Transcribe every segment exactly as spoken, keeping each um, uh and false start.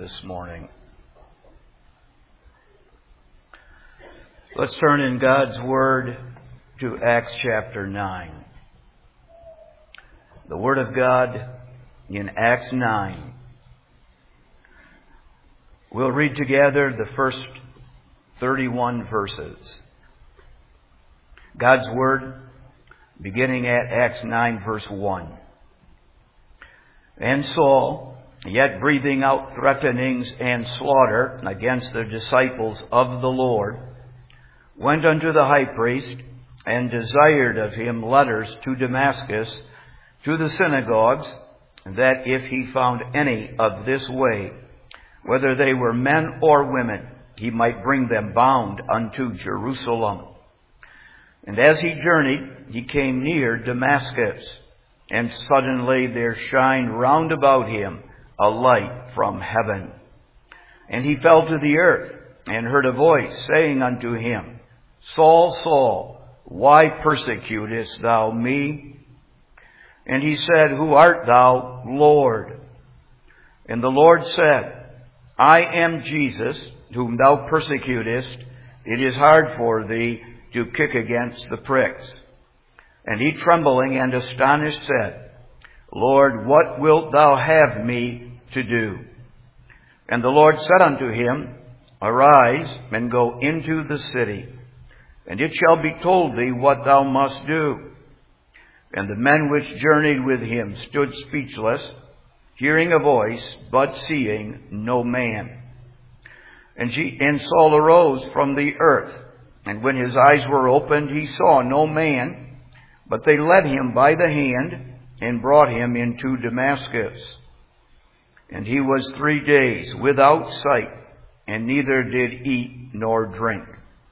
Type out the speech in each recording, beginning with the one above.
this morning. Let's turn in God's Word to Acts chapter nine. The Word of God in Acts nine. We'll read together the first thirty-one verses. God's Word, beginning at Acts nine, verse one. And Saul, yet breathing out threatenings and slaughter against the disciples of the Lord, went unto the high priest, and desired of him letters to Damascus, to the synagogues, that if he found any of this way, whether they were men or women, he might bring them bound unto Jerusalem. And as he journeyed, he came near Damascus, and suddenly there shined round about him a light from heaven. And he fell to the earth, and heard a voice saying unto him, Saul, Saul, why persecutest thou me? And he said, Who art thou, Lord? And the Lord said, I am Jesus, whom thou persecutest. It is hard for thee to kick against the pricks. And he, trembling and astonished, said, Lord, what wilt thou have me to do? And the Lord said unto him, Arise, and go into the city, and it shall be told thee what thou must do. And the men which journeyed with him stood speechless, hearing a voice, but seeing no man. And, G- and Saul arose from the earth, and when his eyes were opened, he saw no man, but they led him by the hand, and brought him into Damascus. And he was three days without sight, and neither did eat nor drink.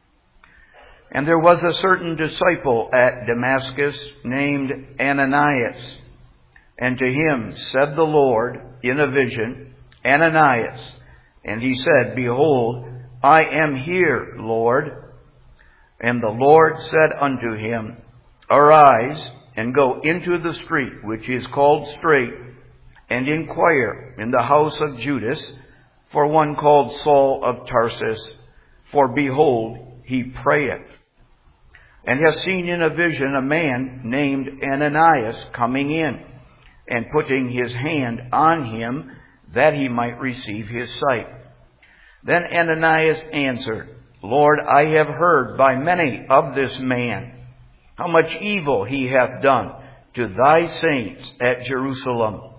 And there was a certain disciple at Damascus named Ananias. And to him said the Lord in a vision, Ananias. And he said, Behold, I am here, Lord. And the Lord said unto him, Arise, and go into the street which is called Straight, and inquire in the house of Judas for one called Saul of Tarsus, for behold, he prayeth, and has seen in a vision a man named Ananias coming in, and putting his hand on him, that he might receive his sight. Then Ananias answered, Lord, I have heard by many of this man, how much evil he hath done to thy saints at Jerusalem.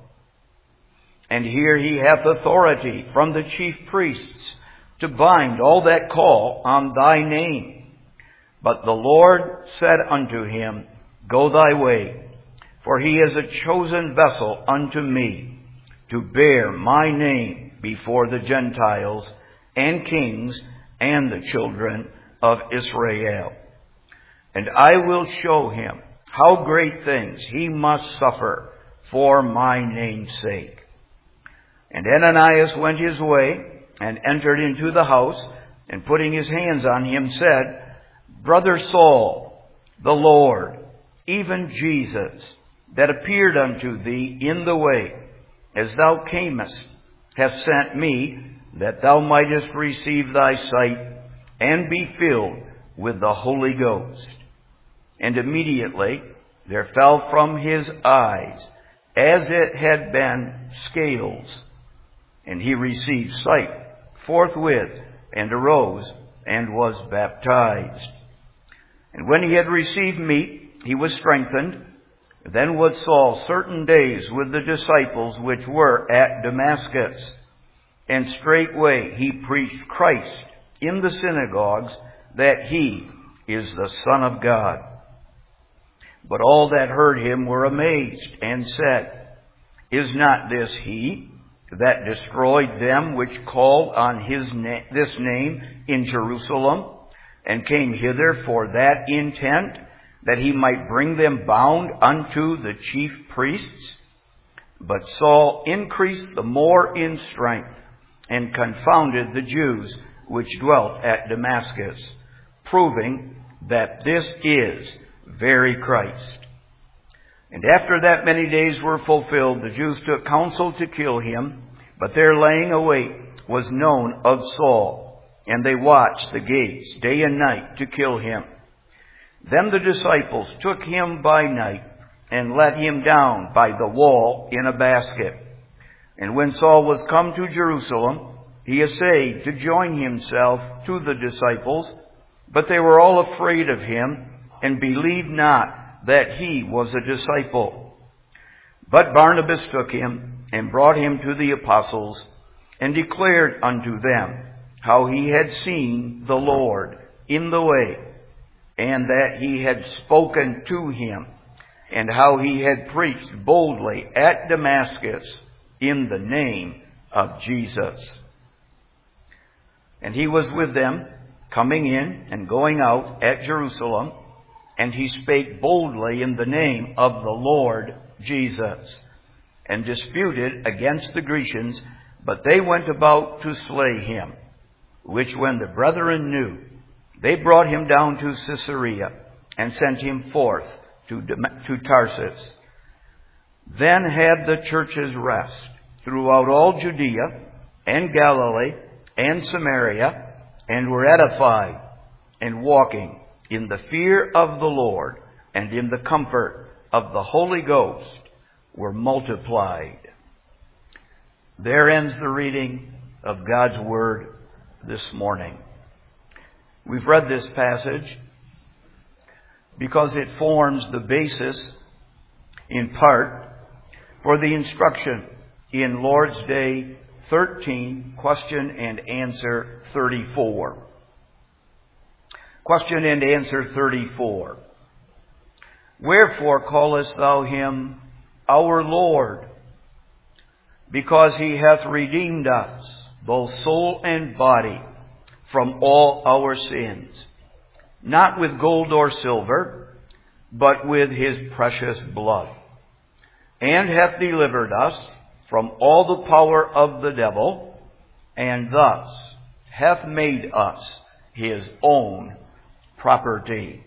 And here he hath authority from the chief priests to bind all that call on thy name. But the Lord said unto him, Go thy way, for he is a chosen vessel unto me, to bear my name before the Gentiles and kings and the children of Israel. And I will show him how great things he must suffer for my name's sake. And Ananias went his way, and entered into the house, and putting his hands on him said, Brother Saul, the Lord, even Jesus, that appeared unto thee in the way, as thou camest, hath sent me, that thou mightest receive thy sight, and be filled with the Holy Ghost. And immediately there fell from his eyes, as it had been scales, and he received sight forthwith, and arose, and was baptized. And when he had received meat, he was strengthened. Then was Saul certain days with the disciples which were at Damascus. And straightway he preached Christ in the synagogues, that he is the Son of God. But all that heard him were amazed, and said, Is not this he that destroyed them which called on his na- this name in Jerusalem, and came hither for that intent, that he might bring them bound unto the chief priests? But Saul increased the more in strength, and confounded the Jews which dwelt at Damascus, proving that this is very Christ. And after that many days were fulfilled, the Jews took counsel to kill him, But their laying await was known of Saul, and they watched the gates day and night to kill him. Then the disciples took him by night and let him down by the wall in a basket. And when Saul was come to Jerusalem, he essayed to join himself to the disciples, but they were all afraid of him, and believed not that he was a disciple. But Barnabas took him, and brought him to the apostles, and declared unto them how he had seen the Lord in the way, and that he had spoken to him, and how he had preached boldly at Damascus in the name of Jesus. And he was with them, coming in and going out at Jerusalem, and he spake boldly in the name of the Lord Jesus, and disputed against the Grecians, but they went about to slay him, which when the brethren knew, they brought him down to Caesarea, and sent him forth to, to Tarsus. Then had the churches rest throughout all Judea and Galilee and Samaria, and were edified, and walking in the fear of the Lord, and in the comfort of the Holy Ghost, were multiplied. There ends the reading of God's Word this morning. We've read this passage because it forms the basis, in part, for the instruction in Lord's Day thirteen, question and answer thirty-four. Question and answer thirty-four. Wherefore callest thou him our Lord? Because he hath redeemed us, both soul and body, from all our sins, not with gold or silver, but with his precious blood, and hath delivered us from all the power of the devil, and thus hath made us his own property.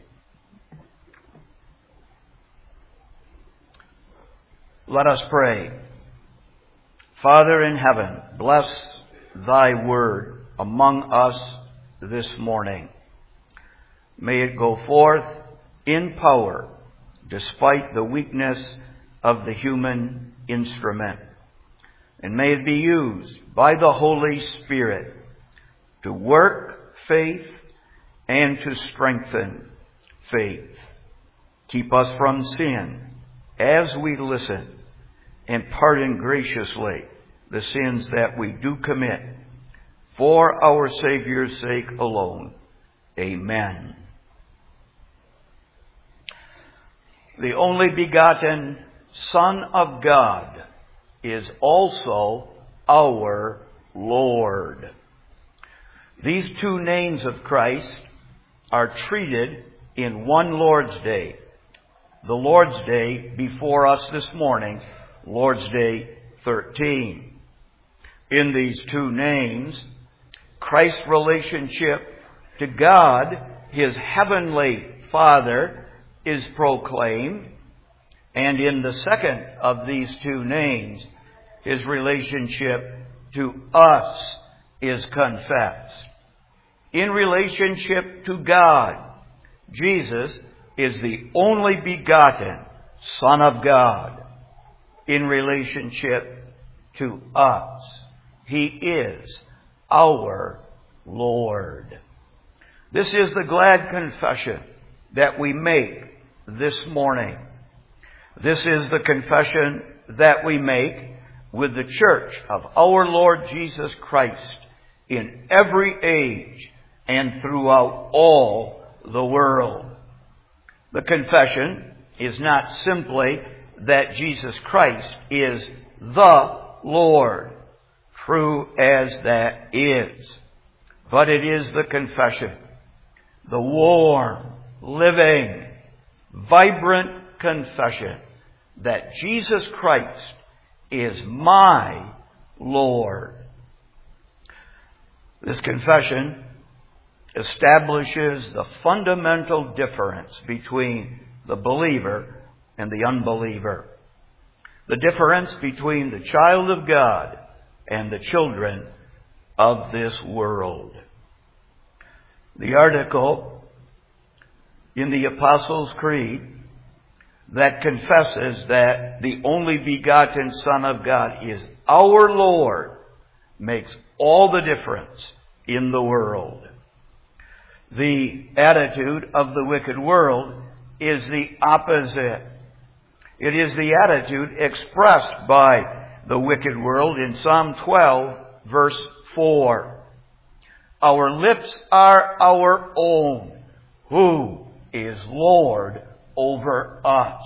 Let us pray. Father in heaven, bless thy word among us this morning. May it go forth in power, despite the weakness of the human instrument. And may it be used by the Holy Spirit to work faith and to strengthen faith. Keep us from sin as we listen, and pardon graciously the sins that we do commit, for our Savior's sake alone. Amen. The only begotten Son of God is also our Lord. These two names of Christ are treated in one Lord's Day. The Lord's Day before us this morning, Lord's Day thirteen. In these two names, Christ's relationship to God, his heavenly Father, is proclaimed. And in the second of these two names, his relationship to us is confessed. In relationship to God, Jesus is the only begotten Son of God. In relationship to us, he is our Lord. This is the glad confession that we make this morning. This is the confession that we make with the church of our Lord Jesus Christ in every age and throughout all the world. The confession is not simply that Jesus Christ is the Lord, true as that is, but it is the confession, the warm, living, vibrant confession that Jesus Christ is my Lord. This confession establishes the fundamental difference between the believer and the unbeliever. The difference between the child of God and the children of this world. The article in the Apostles' Creed that confesses that the only begotten Son of God is our Lord makes all the difference in the world. The attitude of the wicked world is the opposite. It is the attitude expressed by the wicked world in Psalm twelve, verse four. Our lips are our own. Who is Lord over us?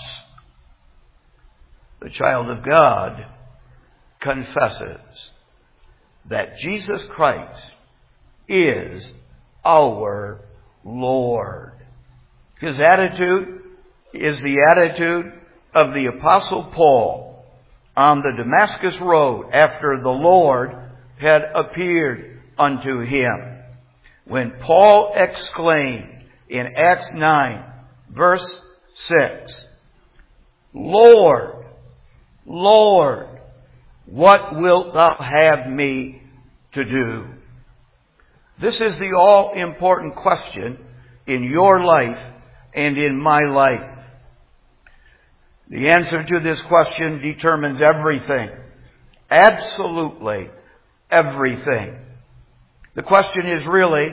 The child of God confesses that Jesus Christ is our Lord. His attitude is the attitude of the Apostle Paul on the Damascus road after the Lord had appeared unto him, when Paul exclaimed in Acts nine, verse six, Lord, Lord, what wilt thou have me to do? This is the all-important question in your life and in my life. The answer to this question determines everything. Absolutely everything. The question is really,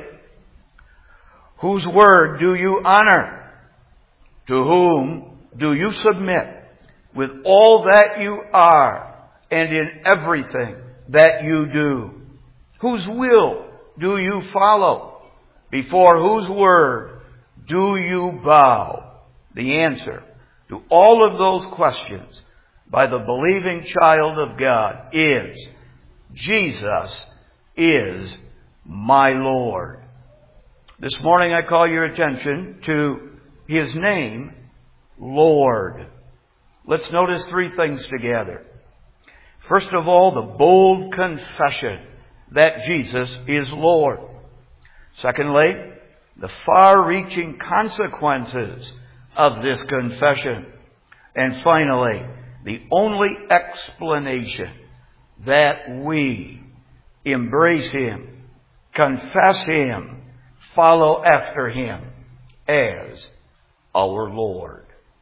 whose word do you honor? To whom do you submit with all that you are and in everything that you do? Whose will do you follow? Before whose word do you bow? The answer to all of those questions by the believing child of God is, Jesus is my Lord. This morning I call your attention to His name, Lord. Let's notice three things together. First of all, the bold confession that Jesus is Lord. Secondly, the far-reaching consequences of this confession. And finally, the only explanation that we embrace Him, confess Him, follow after Him as our Lord.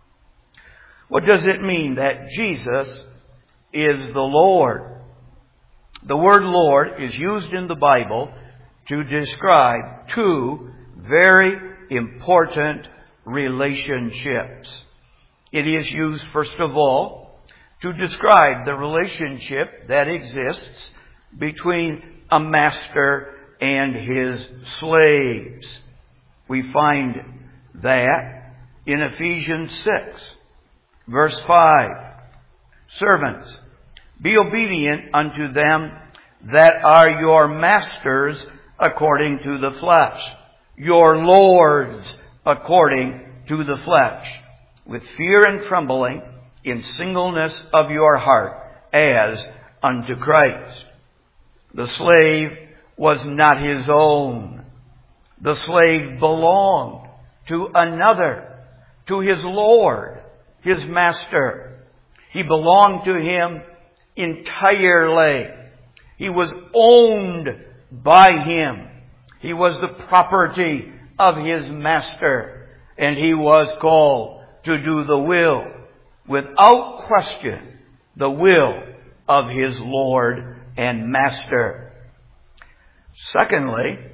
What does it mean that Jesus is the Lord? The word Lord is used in the Bible to describe two very important relationships. It is used, first of all, to describe the relationship that exists between a master and his slaves. We find that in Ephesians six, verse five. Servants, be obedient unto them that are your masters according to the flesh, your lords according to the flesh, with fear and trembling, in singleness of your heart, as unto Christ. The slave was not his own. The slave belonged to another, to his Lord, his master. He belonged to him entirely. He was owned by him. He was the property of his master, and he was called to do the will, without question, the will of his Lord and master. Secondly,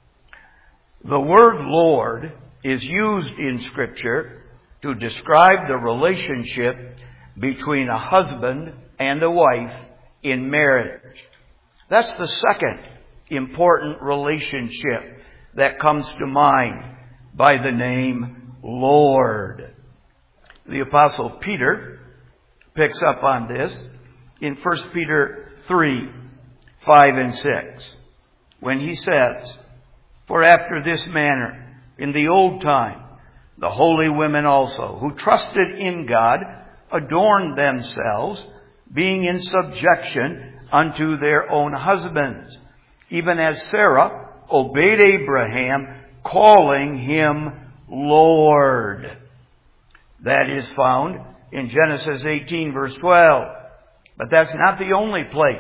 the word Lord is used in Scripture to describe the relationship between a husband and a wife in marriage. That's the second important relationship that comes to mind by the name Lord. The Apostle Peter picks up on this in First Peter three, five and six, when he says, For after this manner, in the old time, the holy women also, who trusted in God, adorned themselves, being in subjection unto their own husbands, even as Sarah obeyed Abraham, calling him Lord. That is found in Genesis eighteen, verse twelve. But that's not the only place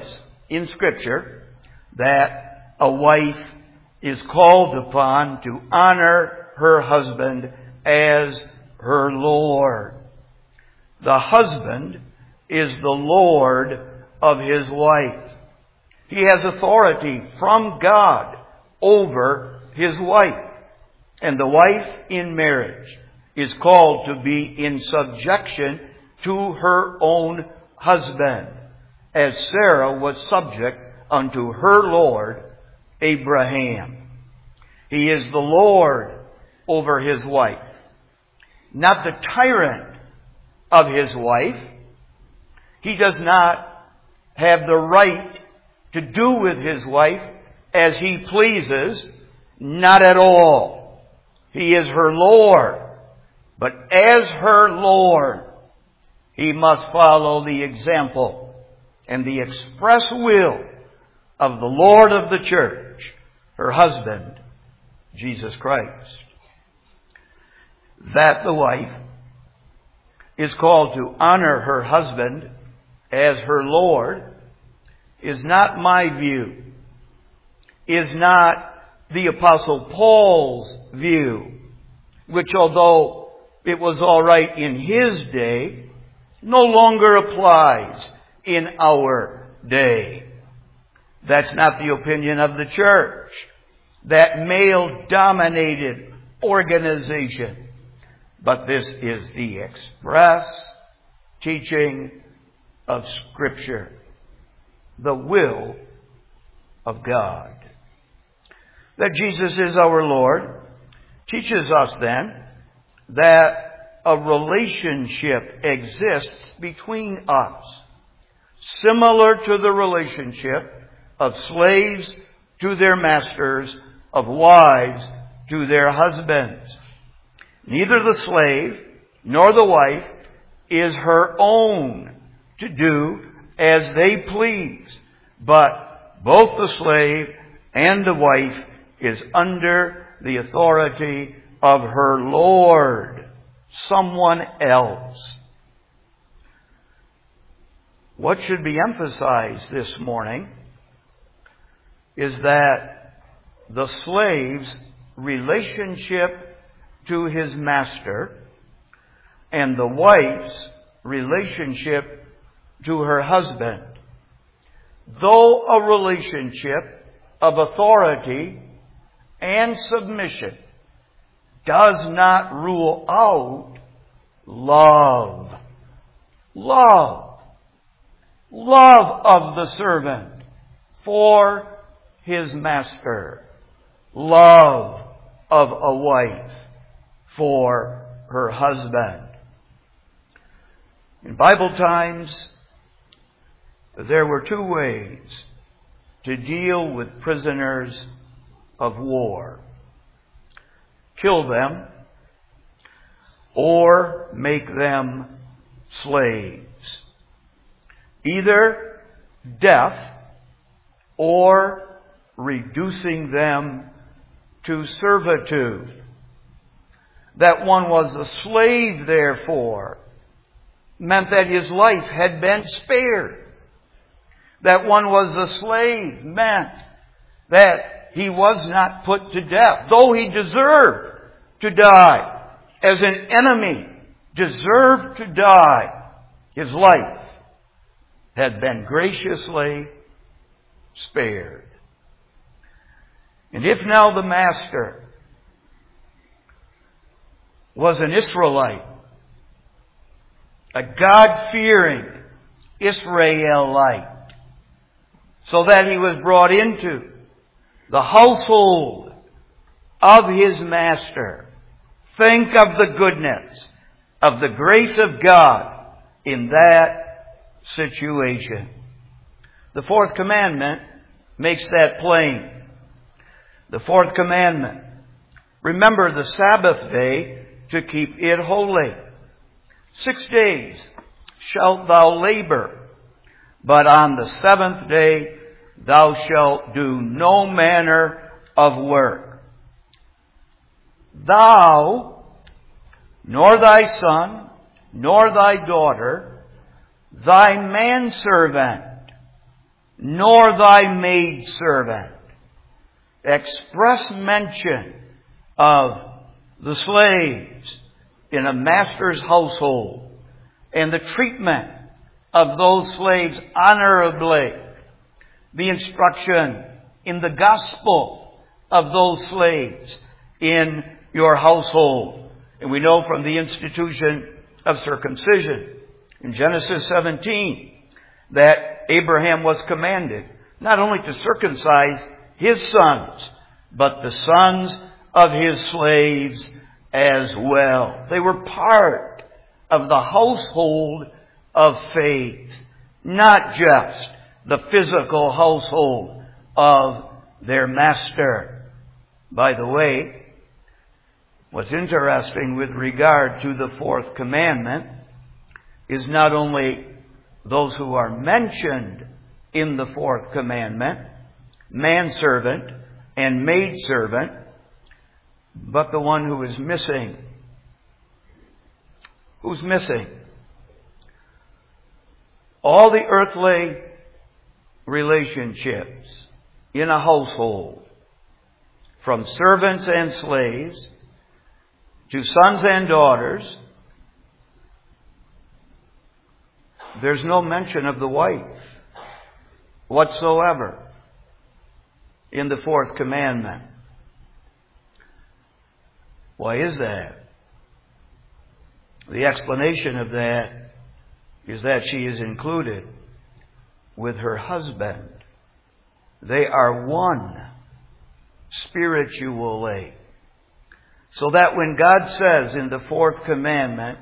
in Scripture that a wife is called upon to honor her husband as her Lord. The husband is the Lord of his wife. He has authority from God over his wife. And the wife in marriage is called to be in subjection to her own husband, as Sarah was subject unto her Lord Abraham. He is the Lord over his wife, not the tyrant of his wife. He does not have the right to do with his wife as he pleases, not at all. He is her Lord, but as her Lord, he must follow the example and the express will of the Lord of the church, her husband, Jesus Christ. That the wife is called to honor her husband as her Lord is not my view, is not the Apostle Paul's view, which although it was all right in his day, no longer applies in our day. That's not the opinion of the church, that male-dominated organization. But this is the express teaching of Scripture, the will of God. That Jesus is our Lord teaches us then that a relationship exists between us, similar to the relationship of slaves to their masters, of wives to their husbands. Neither the slave nor the wife is her own to do as they please, but both the slave and the wife is under the authority of her Lord, someone else. What should be emphasized this morning is that the slave's relationship to his master and the wife's relationship to her husband, though a relationship of authority and submission, does not rule out love. Love. Love of the servant for his master. Love of a wife for her husband. In Bible times, there were two ways to deal with prisoners of war. Kill them or make them slaves. Either death or reducing them to servitude. That one was a slave, therefore, meant that his life had been spared. That one was a slave meant that he was not put to death, though he deserved to die. As an enemy deserved to die, his life had been graciously spared. And if now the master was an Israelite, a God-fearing Israelite, so that he was brought into the household of his master, think of the goodness of the grace of God in that situation. The fourth commandment makes that plain. The fourth commandment: remember the Sabbath day to keep it holy. Six days shalt thou labor, but on the seventh day thou shalt do no manner of work. Thou, nor thy son, nor thy daughter, thy manservant, nor thy maidservant. Express mention of the slaves in a master's household and the treatment of those slaves honorably. The instruction in the gospel of those slaves in your household. And we know from the institution of circumcision in Genesis seventeen that Abraham was commanded not only to circumcise his sons, but the sons of his slaves as well. They were part of the household of faith, not just the physical household of their master. By the way, what's interesting with regard to the fourth commandment is not only those who are mentioned in the fourth commandment, manservant and maidservant, but the one who is missing. Who's missing? All the earthly relationships in a household, from servants and slaves to sons and daughters, there's no mention of the wife whatsoever in the fourth commandment. Why is that? The explanation of that is that she is included with her husband. They are one spiritually. So that when God says in the fourth commandment,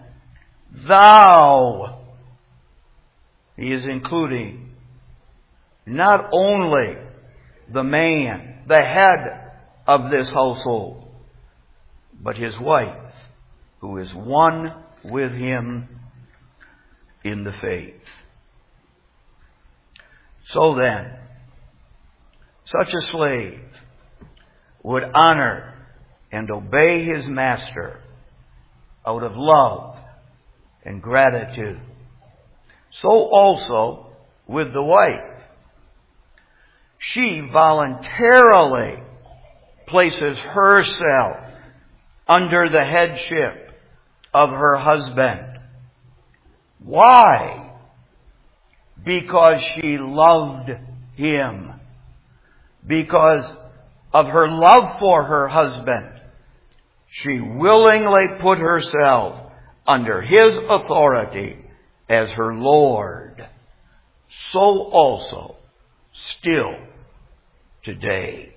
thou, He is including not only the man, the head of this household, but his wife, who is one with him in the faith. So then, such a slave would honor and obey his master out of love and gratitude. So also with the wife. She voluntarily places herself under the headship of her husband. Why? Because she loved him. Because of her love for her husband, she willingly put herself under his authority as her Lord. So also, still today.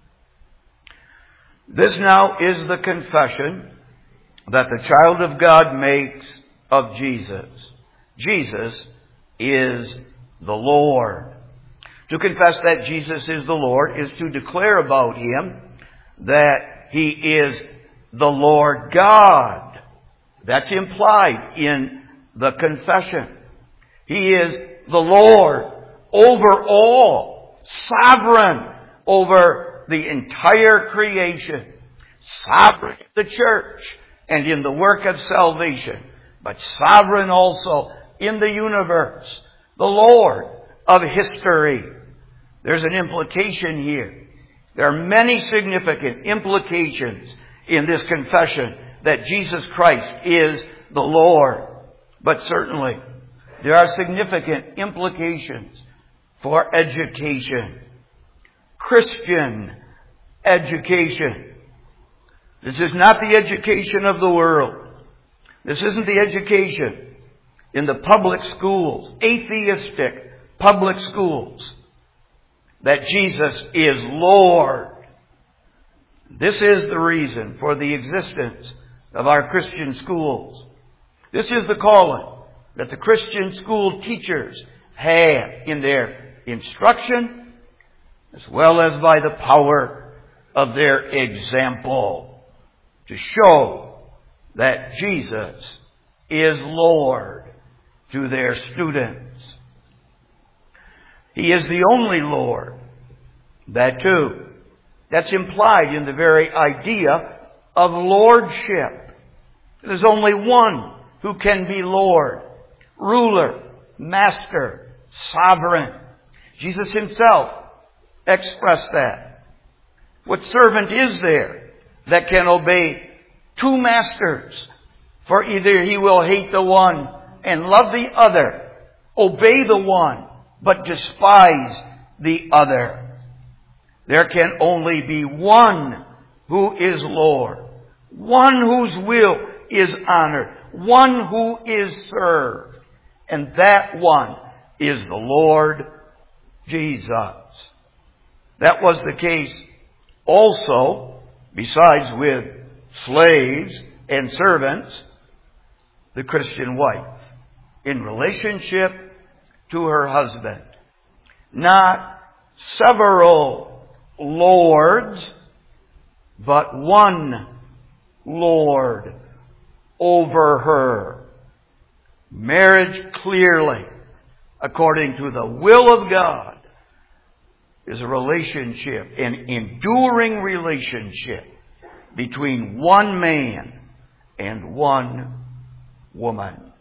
This now is the confession that the child of God makes of Jesus. Jesus is the Lord. To confess that Jesus is the Lord is to declare about Him that He is the Lord God. That's implied in the confession. He is the Lord over all, sovereign over the entire creation, sovereign in the church and in the work of salvation, but sovereign also in the universe, the Lord of history. There's an implication here. There are many significant implications in this confession that Jesus Christ is the Lord. But certainly, there are significant implications for education. Christian education. This is not the education of the world. This isn't the education in the public schools, atheistic public schools, that Jesus is Lord. This is the reason for the existence of our Christian schools. This is the calling that the Christian school teachers have in their instruction, as well as by the power of their example, to show that Jesus is Lord to their students. He is the only Lord. That too. That's implied in the very idea of lordship. There's only one who can be Lord, ruler, master, sovereign. Jesus himself expressed that. What servant is there that can obey two masters? For either he will hate the one and love the other, obey the one, but despise the other. There can only be one who is Lord, one whose will is honored, one who is served, and that one is the Lord Jesus. That was the case also, besides with slaves and servants, the Christian wife in relationship to her husband. Not several lords, but one Lord over her. Marriage, clearly, according to the will of God, is a relationship, an enduring relationship between one man and one woman.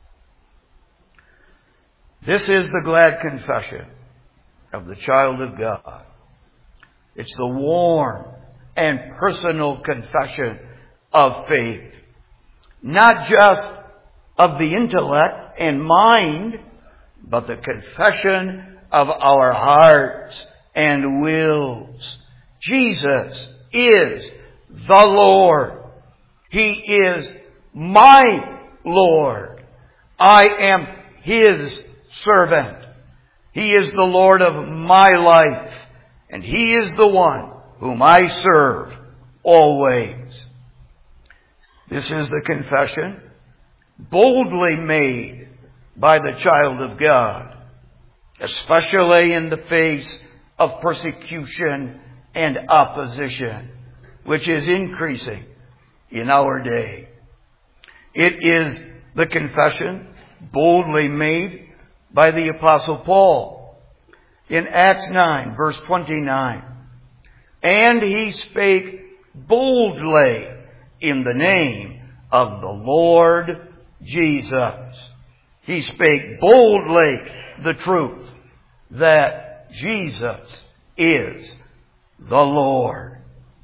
This is the glad confession of the child of God. It's the warm and personal confession of faith. Not just of the intellect and mind, but the confession of our hearts and wills. Jesus is the Lord. He is my Lord. I am His servant. He is the Lord of my life. And He is the one whom I serve always. This is the confession boldly made by the child of God, especially in the face of persecution and opposition, which is increasing in our day. It is the confession boldly made by the Apostle Paul in Acts nine, verse twenty-nine. And he spake boldly in the name of the Lord Jesus. He spake boldly the truth that Jesus is the Lord.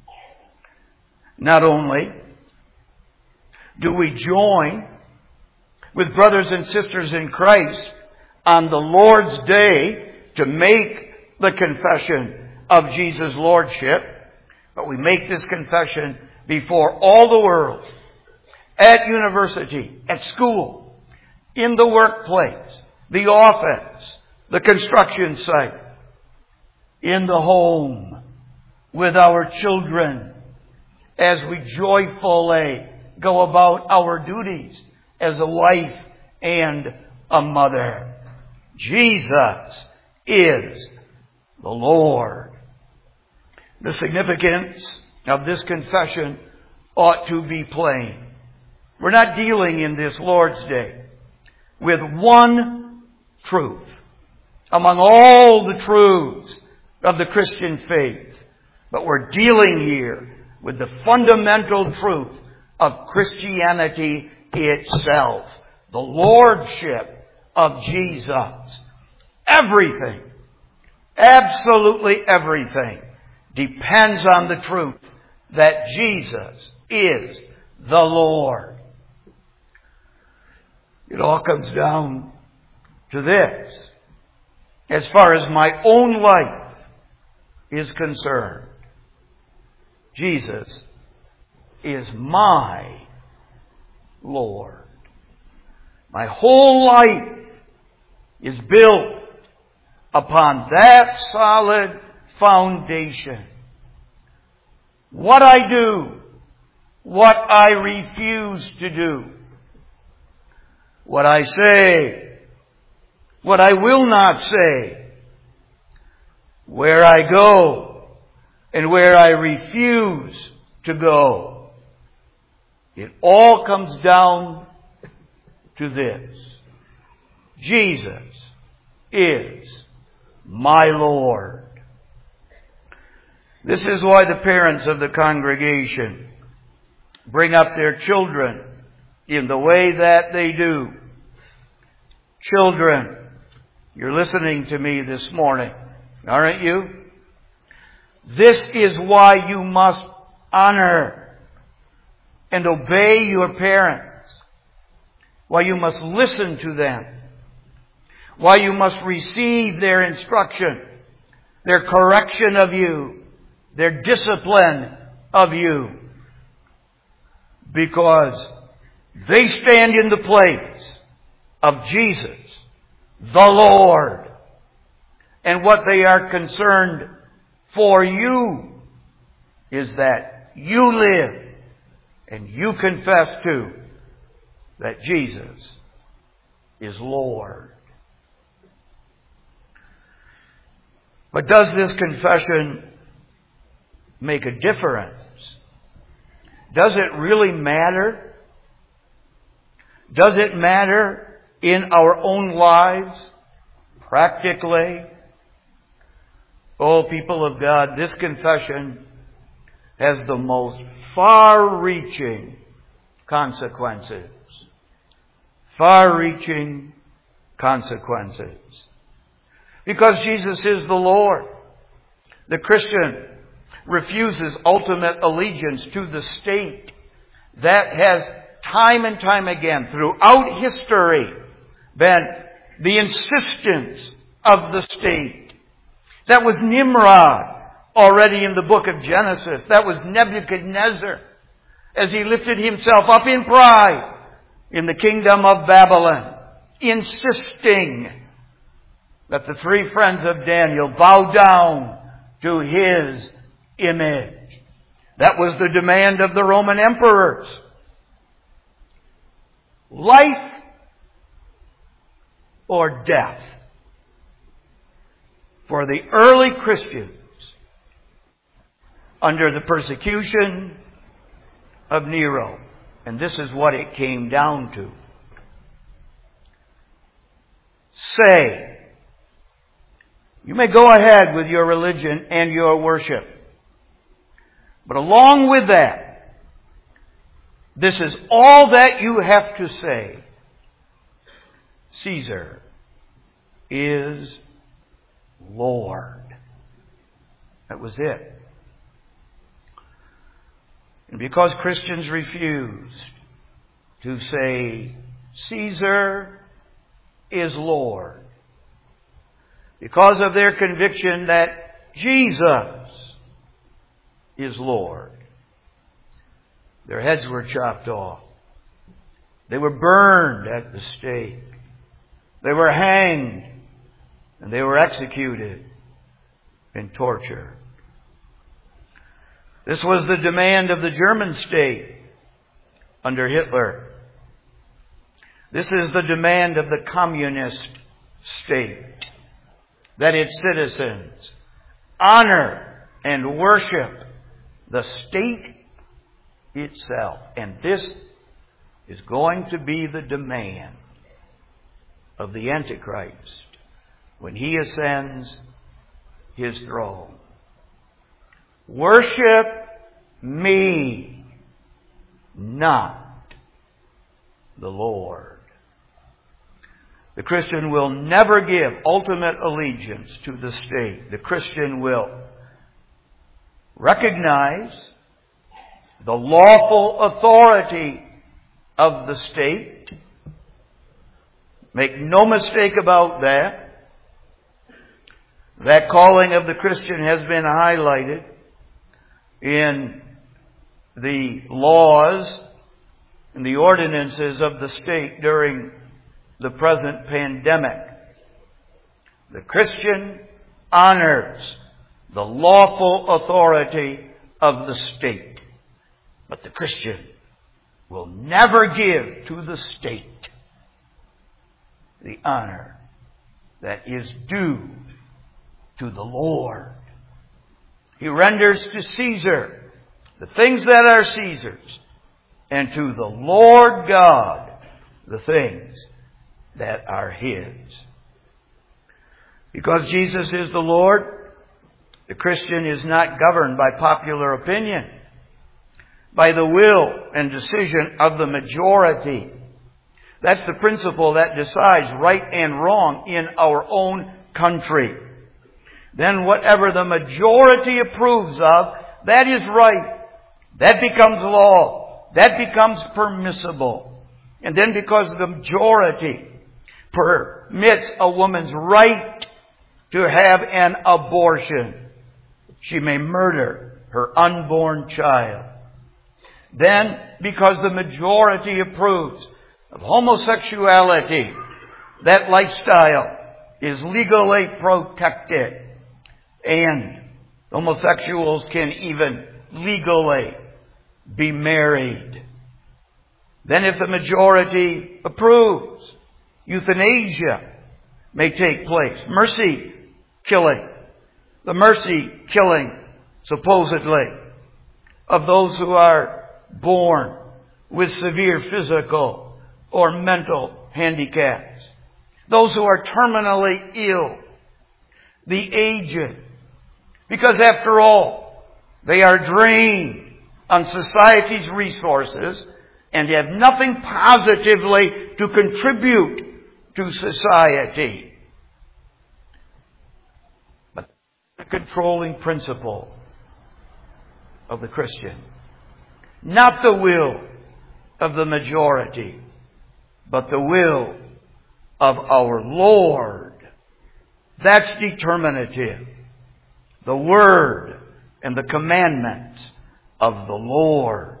Not only do we join with brothers and sisters in Christ on the Lord's Day to make the confession of Jesus' Lordship, but we make this confession before all the world, at university, at school, in the workplace, the office, the construction site, in the home, with our children, as we joyfully go about our duties as a wife and a mother. Jesus is the Lord. The significance of this confession ought to be plain. We're not dealing in this Lord's Day with one truth among all the truths of the Christian faith, but we're dealing here with the fundamental truth of Christianity itself, the Lordship of Jesus. Everything, absolutely everything, depends on the truth that Jesus is the Lord. It all comes down to this. As far as my own life is concerned, Jesus is my Lord. My whole life is built upon that solid foundation. What I do, what I refuse to do, what I say, what I will not say, where I go, and where I refuse to go. It all comes down to this. Jesus is my Lord. This is why the parents of the congregation bring up their children in the way that they do. Children, You're listening to me this morning, aren't you? This is why you must honor and obey your parents. Why you must listen to them. Why you must receive their instruction, their correction of you, their discipline of you. Because they stand in the place of Jesus, the Lord. And what they are concerned for you is that you live and you confess to that Jesus is Lord. But does this confession make a difference? Does it really matter? Does it matter in our own lives, practically? Oh, people of God, this confession has the most far-reaching consequences. Far-reaching consequences. Because Jesus is the Lord. The Christian refuses ultimate allegiance to the state that has time and time again throughout history been the insistence of the state. That was Nimrod already in the book of Genesis. That was Nebuchadnezzar as he lifted himself up in pride in the kingdom of Babylon, insisting that the three friends of Daniel bow down to his image. That was the demand of the Roman emperors. Life or death for the early Christians under the persecution of Nero. And this is what it came down to. Say, you may go ahead with your religion and your worship. But along with that, this is all that you have to say. Caesar is Lord. That was it. And because Christians refused to say, Caesar is Lord, because of their conviction that Jesus is Lord, their heads were chopped off. They were burned at the stake. They were hanged. And they were executed in torture. This was the demand of the German state under Hitler. This is the demand of the communist state, that its citizens honor and worship the state itself. And this is going to be the demand of the Antichrist when he ascends his throne. Worship me, not the Lord. The Christian will never give ultimate allegiance to the state. The Christian will recognize the lawful authority of the state. Make no mistake about that. That calling of the Christian has been highlighted in the laws and the ordinances of the state during the present pandemic. The Christian honors the lawful authority of the state. But the Christian will never give to the state the honor that is due to the Lord. He renders to Caesar the things that are Caesar's, and to the Lord God the things that are His. Because Jesus is the Lord, the Christian is not governed by popular opinion, by the will and decision of the majority. That's the principle that decides right and wrong in our own country. Then whatever the majority approves of, that is right. That becomes law. That becomes permissible. And then because the majority permits a woman's right to have an abortion, she may murder her unborn child. Then, because the majority approves of homosexuality, that lifestyle is legally protected. And homosexuals can even legally be married. Then if the majority approves, euthanasia may take place. Mercy killing. The mercy killing, supposedly, of those who are born with severe physical or mental handicaps. Those who are terminally ill. The aged. Because after all, they are drained on society's resources and have nothing positively to contribute to society. But the controlling principle of the Christian. Not the will of the majority, but the will of our Lord. That's determinative. The Word and the commandments of the Lord.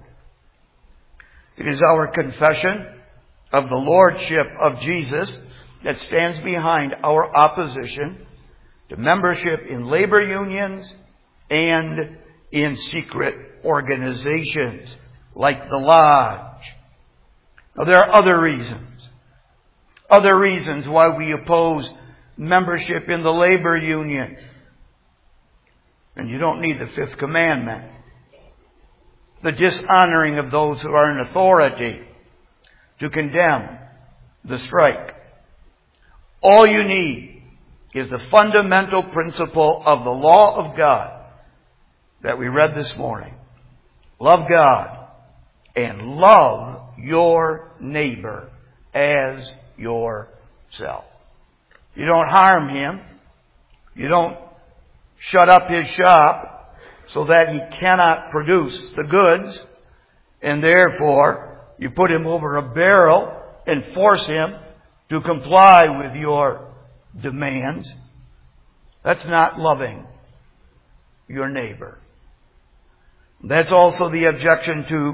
It is our confession of the Lordship of Jesus that stands behind our opposition to membership in labor unions and in secret organizations like the Lodge. Now, there are other reasons. Other reasons why we oppose membership in the labor union. And you don't need the fifth commandment. The dishonoring of those who are in authority to condemn the strike. All you need is the fundamental principle of the law of God that we read this morning. Love God and love your neighbor as yourself. You don't harm him. You don't shut up his shop so that he cannot produce the goods, and therefore you put him over a barrel and force him to comply with your demands. That's not loving your neighbor. That's also the objection to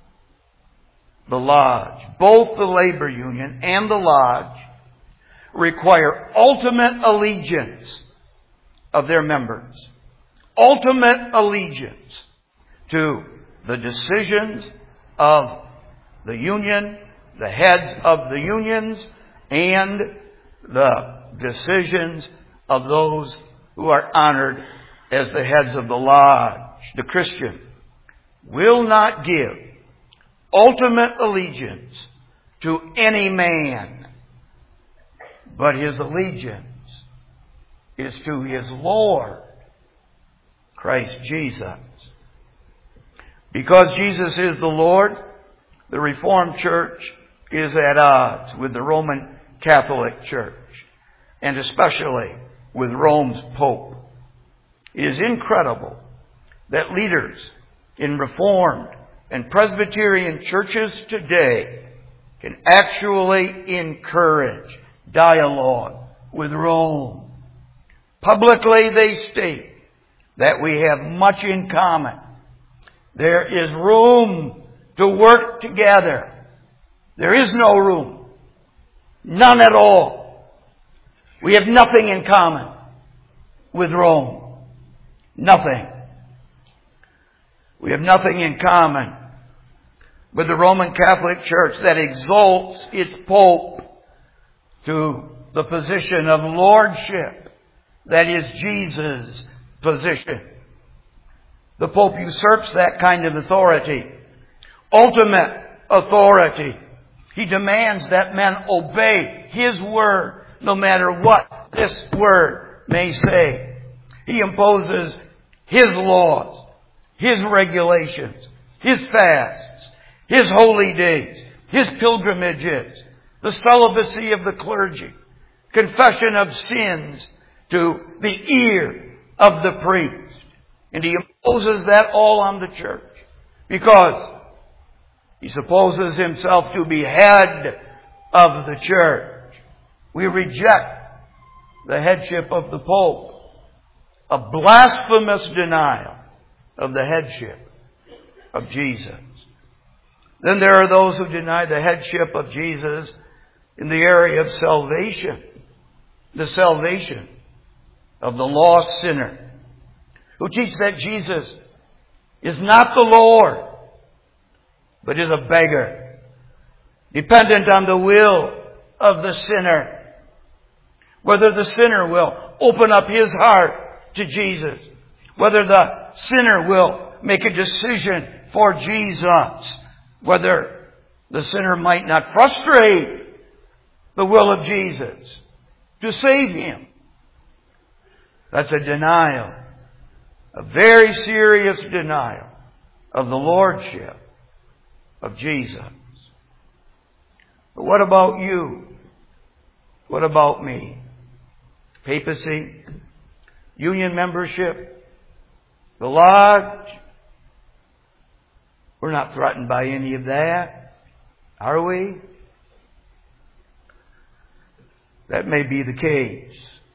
the Lodge. Both the labor union and the Lodge require ultimate allegiance of their members. Ultimate allegiance to the decisions of the union, the heads of the unions, and the decisions of those who are honored as the heads of the Lodge. The Christian will not give ultimate allegiance to any man, but his allegiance is to his Lord, Christ Jesus. Because Jesus is the Lord, the Reformed Church is at odds with the Roman Catholic Church, and especially with Rome's Pope. It is incredible that leaders in Reformed and Presbyterian churches today can actually encourage dialogue with Rome. Publicly they state that we have much in common. There is room to work together. There is no room. None at all. We have nothing in common with Rome. Nothing. We have nothing in common with the Roman Catholic Church that exalts its Pope to the position of lordship. That is Jesus' position. The Pope usurps that kind of authority. Ultimate authority. He demands that men obey His word, no matter what this word may say. He imposes His laws, His regulations, His fasts, His holy days, His pilgrimages, the celibacy of the clergy, confession of sins to the ear of the priest. And he imposes that all on the church because he supposes himself to be head of the church. We reject the headship of the Pope, a blasphemous denial of the headship of Jesus. Then there are those who deny the headship of Jesus in the area of salvation, the salvation of the lost sinner, who teach that Jesus is not the Lord, but is a beggar, dependent on the will of the sinner, whether the sinner will open up his heart to Jesus, whether the sinner will make a decision for Jesus, whether the sinner might not frustrate the will of Jesus to save him. That's a denial, a very serious denial of the lordship of Jesus. But what about you? What about me? Papacy? Union membership? The lodge? We're not threatened by any of that, are we? That may be the case.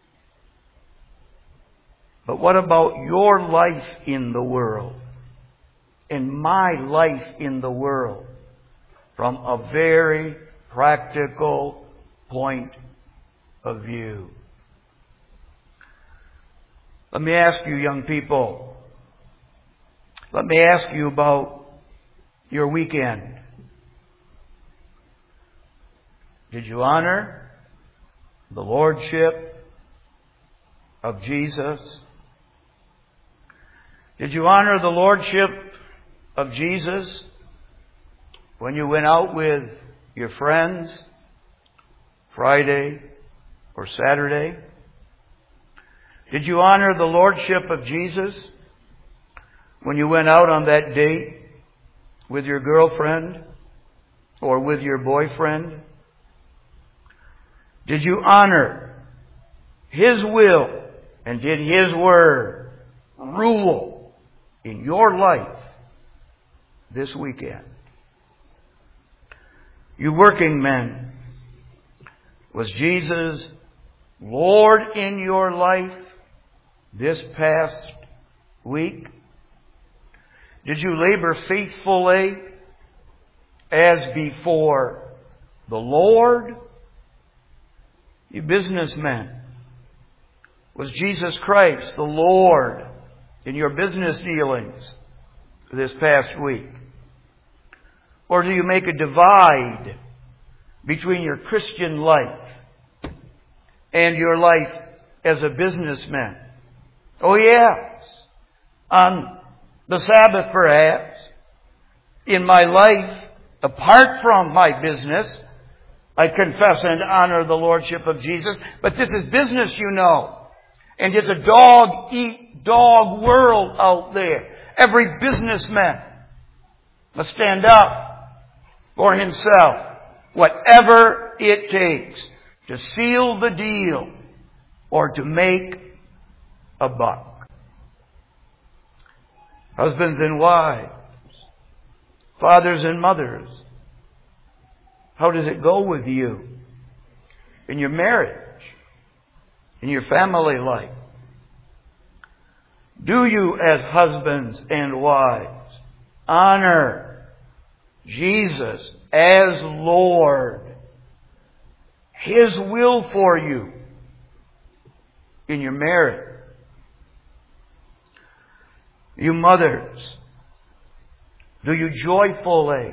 But what about your life in the world and my life in the world from a very practical point of view? Let me ask you, young people, let me ask you about your weekend. Did you honor the lordship of Jesus? Did you honor the lordship of Jesus when you went out with your friends Friday or Saturday? Did you honor the lordship of Jesus when you went out on that date with your girlfriend or with your boyfriend? Did you honor His will and did His word rule in your life this weekend? You working men, was Jesus Lord in your life this past week? Did you labor faithfully as before the Lord? You businessmen, was Jesus Christ the Lord in your business dealings this past week? Or do you make a divide between your Christian life and your life as a businessman? Oh yes, on the Sabbath perhaps, in my life, apart from my business, I confess and honor the lordship of Jesus. But this is business, you know. And it's a dog-eat-dog world out there. Every businessman must stand up for himself, whatever it takes, to seal the deal or to make a buck. Husbands and wives, fathers and mothers, how does it go with you in your marriage, in your family life? Do you, as husbands and wives, honor Jesus as Lord, His will for you in your marriage? You mothers, do you joyfully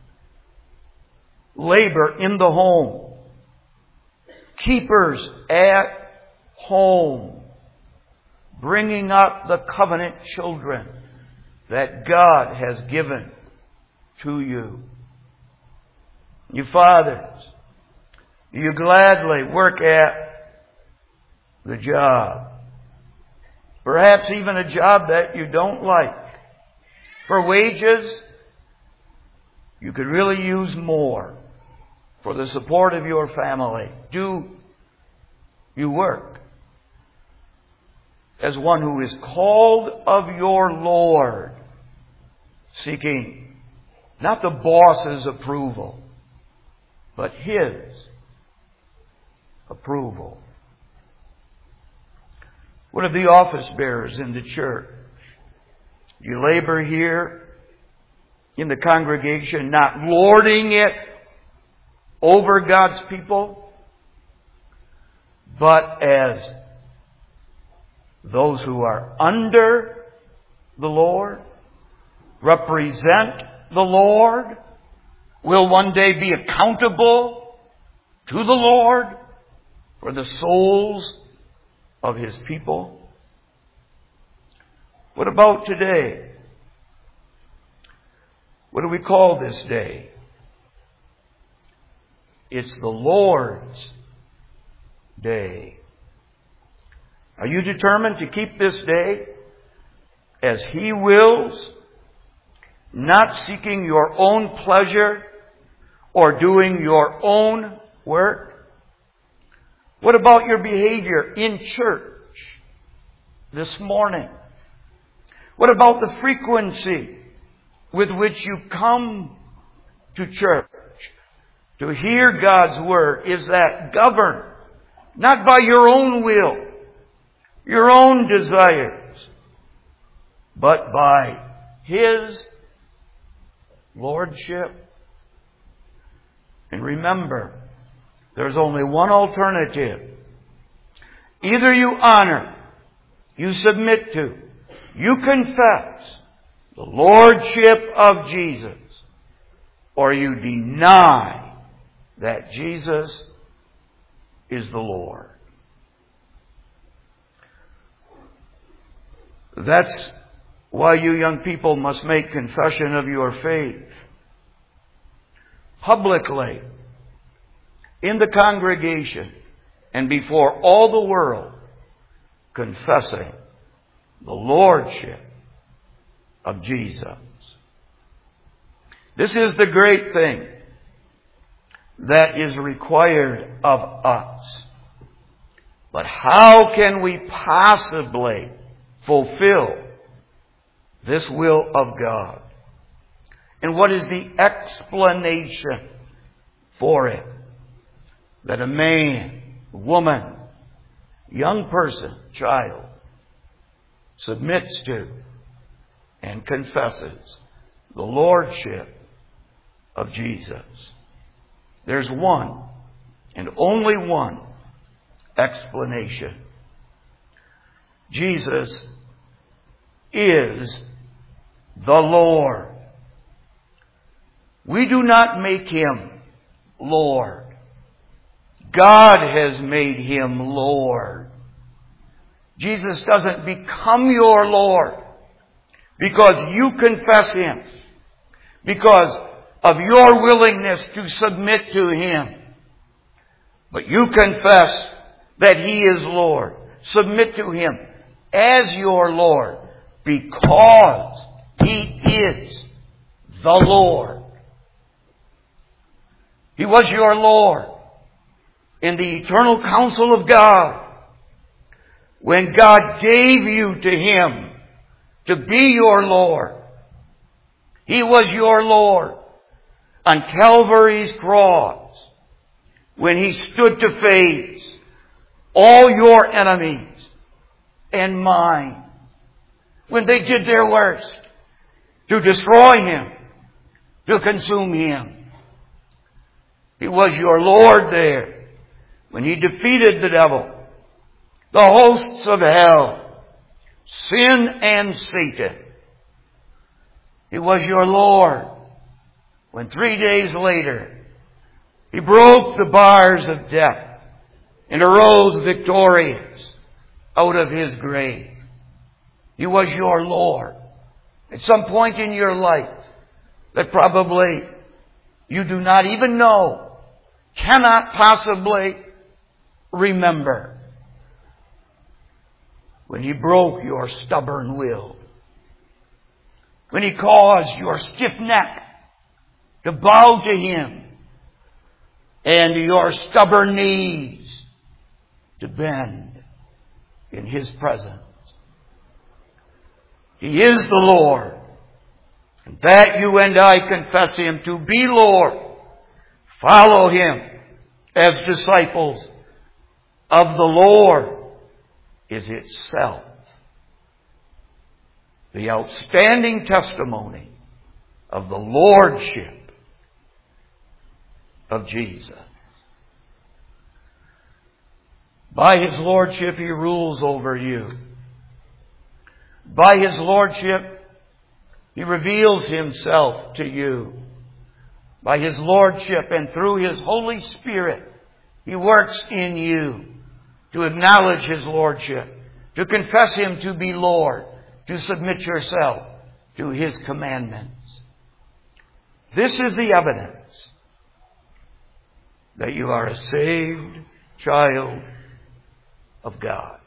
labor in the home, keepers at home, bringing up the covenant children that God has given to you? You fathers, do you gladly work at the job? Perhaps even a job that you don't like. For wages, you could really use more. for the support of your family? Do you work as one who is called of your Lord, seeking not the boss's approval, but His approval? What of the office bearers in the church? You labor here in the congregation, not lording it over God's people, but as those who are under the Lord, represent the Lord, will one day be accountable to the Lord for the souls of His people. What about today? What do we call this day? It's the Lord's day. Are you determined to keep this day as He wills, not seeking your own pleasure or doing your own work? What about your behavior in church this morning? What about the frequency with which you come to church to hear God's Word? Is that governed not by your own will, your own desires, but by His Lordship? And remember, there's only one alternative. Either you honor, you submit to, you confess the Lordship of Jesus, or you deny that Jesus is the Lord. That's why you young people must make confession of your faith publicly, in the congregation, and before all the world, confessing the Lordship of Jesus. This is the great thing that is required of us. But how can we possibly fulfill this will of God? And what is the explanation for it? That a man, woman, young person, child, submits to and confesses the Lordship of Jesus. There's one, and only one, explanation. Jesus is the Lord. We do not make Him Lord. God has made Him Lord. Jesus doesn't become your Lord because you confess Him, because of your willingness to submit to Him. But you confess that He is Lord. Submit to Him as your Lord because He is the Lord. He was your Lord in the eternal counsel of God when God gave you to Him to be your Lord. He was your Lord on Calvary's cross when He stood to face all your enemies and mine, when they did their worst to destroy Him, to consume Him. He was your Lord there when He defeated the devil, the hosts of hell, sin and Satan. He was your Lord when three days later He broke the bars of death and arose victorious out of His grave. He was your Lord at some point in your life that probably you do not even know, cannot possibly remember, when He broke your stubborn will, when He caused your stiff neck to bow to Him, and your stubborn knees to bend in His presence. He is the Lord. And that you and I confess Him to be Lord. Follow Him as disciples of the Lord is itself the outstanding testimony of the Lordship of Jesus. By His Lordship He rules over you. By His Lordship He reveals Himself to you. By His Lordship and through His Holy Spirit He works in you to acknowledge His Lordship, to confess Him to be Lord, to submit yourself to His commandments. This is the evidence that you are a saved child of God.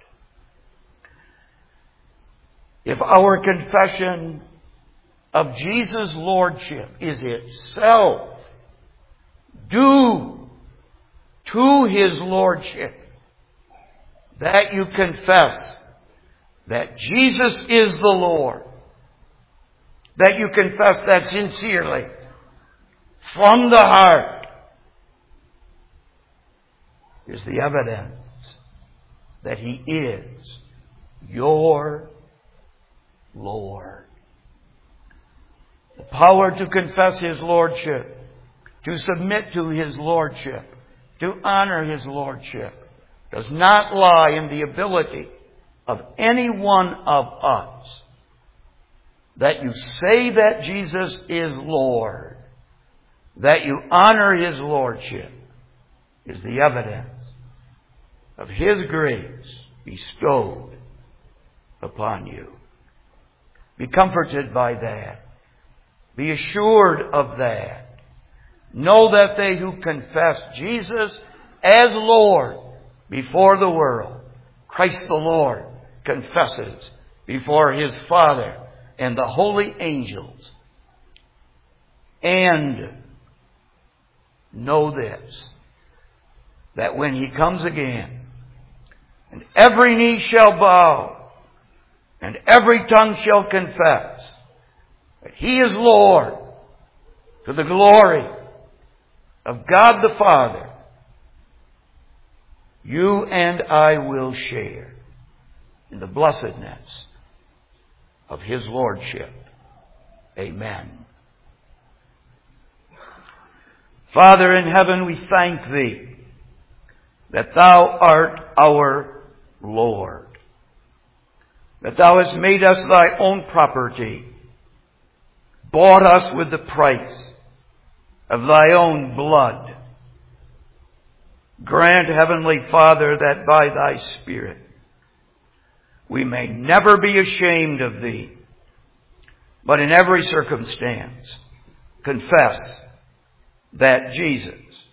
If our confession of Jesus' Lordship is itself due to His Lordship, that you confess that Jesus is the Lord, that you confess that sincerely, from the heart, is the evidence that He is your Lord. The power to confess His Lordship, to submit to His Lordship, to honor His Lordship, does not lie in the ability of any one of us. That you say that Jesus is Lord, that you honor His Lordship, is the evidence of His grace bestowed upon you. Be comforted by that. Be assured of that. Know that they who confess Jesus as Lord before the world, Christ the Lord confesses before His Father and the holy angels. And know this, that when He comes again, and every knee shall bow, and every tongue shall confess that He is Lord, to the glory of God the Father, you and I will share in the blessedness of His Lordship. Amen. Father in heaven, we thank Thee that Thou art our Lord, that Thou hast made us Thy own property, bought us with the price of Thy own blood. Grant, Heavenly Father, that by Thy Spirit we may never be ashamed of Thee, but in every circumstance confess that Jesus